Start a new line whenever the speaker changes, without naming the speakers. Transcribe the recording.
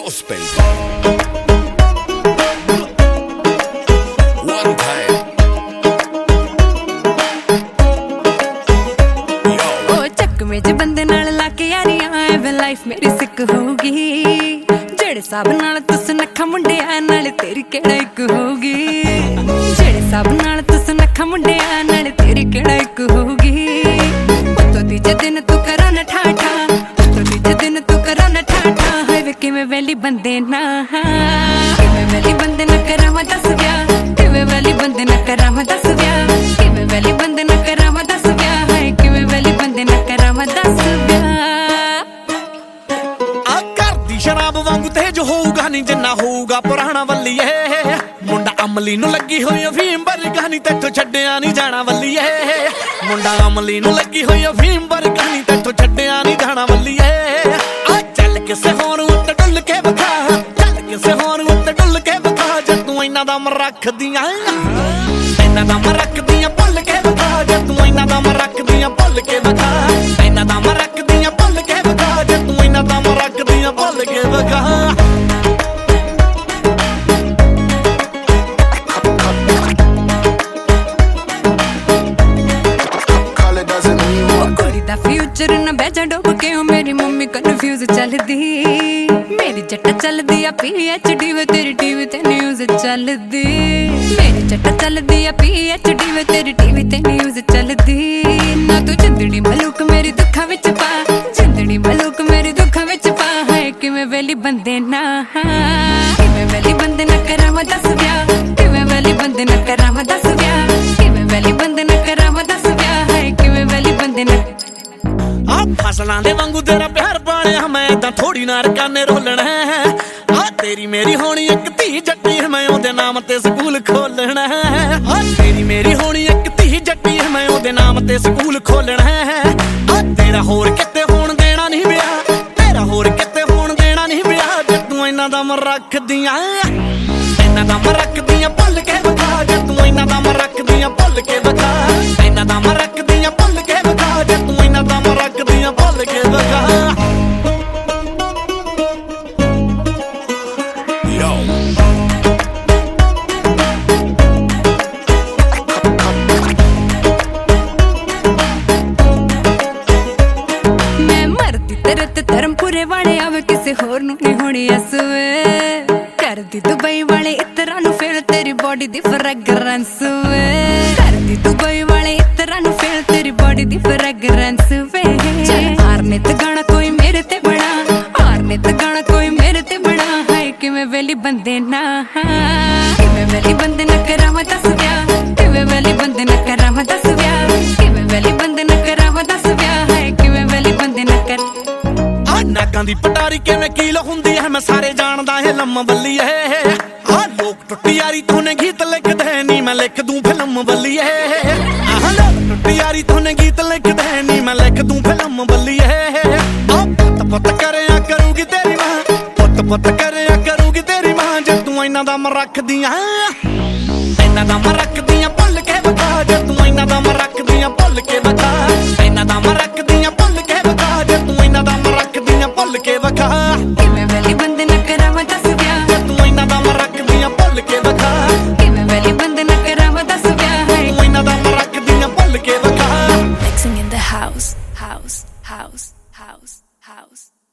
house, baby. One time. Yo.
ओ चक में ज बंदे नाल लाके यारियां एवे लाइफ मेरी सिक होगी जेड़े साब नाल तुस नखा मुंडिया नाल तेरी केड़ा इक होगी जेड़े साब नाल तुस नखा मुंडिया नाल तेरी केड़ा इक होगी तो तीजे दिन तू करा न ठाठा तो तीजे दिन तू करा न ठाठा है वे किवें वैली बंदे ना किवें वैली बंदे ना करावा दस ब्याह किवें वैली बंदे ना करावा दस ब्याह किवें वैली बंदे ना करावा दस ब्याह है किवें वैली बंदे ना करावा दस ब्याह
आ घर दी शराब वांगू तेज होऊगा नी जिन्ना होऊगा पुराना वल्लीए मुंडा अमली नू लगी होई अफीम बरगा नी तेथों छड्डिया नी जाना वल्लीए मुंडा अमली नू लगी होई अफीम बरगा नी तेथों छड्डिया नी जाना वल्लीए आ चल किसे होर उत्ते डुल के विखा चल किसे होर उत्ते डुल के विखा जे तू इन्ना दम रखदियां इन्ना दम रखदियां भुल के विखा जे तू इन्ना दम रखदियां भुल के विखा इन्ना दम रखदियां भुल के विखा जे तू इन्ना दम रखदियां भुल के विखा
फ्यूचर न बैजा डोब के हो मेरी मम्मी कन्फ्यूज चलदी मेरी जट्टा चलदी आ PhD वे तेरी टीवी ते न्यूज़ चलदी मेरी जट्टा चलदी आ PhD वे तेरी टीवी ते न्यूज़ चलदी ना तू जिंदड़ी मलूक मेरी दुखा विच पा जिंदड़ी मलूक मेरी दुखा विच पा है किवें वैली बंदे ना किवें वैली बंदे ना करावा दस ब्याह किवें वैली बंदे ना करावा दस ब्याह किवें वैली बंदे ना करावा दस ब्याह है किवें वैली बंदे ना
आ फसलां दे वांगू तेरा प्यार पालिया मैं तां थोड़ी नार काने रोलना है आ तेरी मेरी होनी एक धी जट्टी मैं ओदे नाम ते स्कूल खोलना है आ तेरी मेरी होनी एक धी जट्टी मैं ओदे नाम ते स्कूल खोलना है आ तेरा होर किते होण देना नहीं ब्याह तेरा होर किते होण देना नहीं ब्याह जे तू इन्ना दम रखदियां इन्ना दम रखदियां भुल के विखा जे तू इन्ना दम रखदियां भुल के विखा इन्ना दम रखदियां भुल के विखा जे तू इन्ना दम रखदियां भुल के विखा
Yo.
मैं मरदी तेरे ते धर्मपुरे वाले आवे किसे होर नू नहीं होनी असवे करदी दुबई वाले इतरा नू फेल तेरी बॉडी दी फ्रेगरेंस वे करदी दुबई वाले इतरा नू फेल तेरी बॉडी दी फ्रेगरेंस वे हारने ते गाना कोई मेरे ते बड़ा हारने ते गाना कोई मेरे ते बड़ा है किवें वैली बंदे ना किवें वैली बंदे ना करावा दस ब्याह किवें वैली बंदे ना करावा दस ब्याह किवें वैली बंदे ना करावा दस ब्याह है किवें वैली बंदे ना कर
आ नागां दी पटारी किवें कील हुंदी है मैं सारे जानदा है लम्मा बल्ली है आ लोक टुੱਟੀ यारी तूने गीत लिखदे नी मैं लिख दूं फिल्म बल्ली है आह लोक टुੱਟੀ यारी तूने गीत लिखदे नी मैं लिख दूं फिल्म बल्ली है आ पुੱਤ पुੱਤ करिया करूगी तेरी मां पुੱਤ पुੱਤ करिया करूगी तेरी मां जे तू इन्ना दम रखदियां इन्ना दम रखदियां भुल के विखा जे तू इन्ना दम रखदियां भुल के विखा इन्ना दम रखदियां भुल के विखा जे तू इन्ना दम रखदियां भुल के विखा
किवें वैली बंदे ना करावा दस ब्याह
जे तू इन्ना दम रखदियां भुल के विखा
किवें वैली बंदे ना करावा दस ब्याह है
तू इन्ना दम रखदियां भुल के विखा
mixing in the house, house, house, house, house.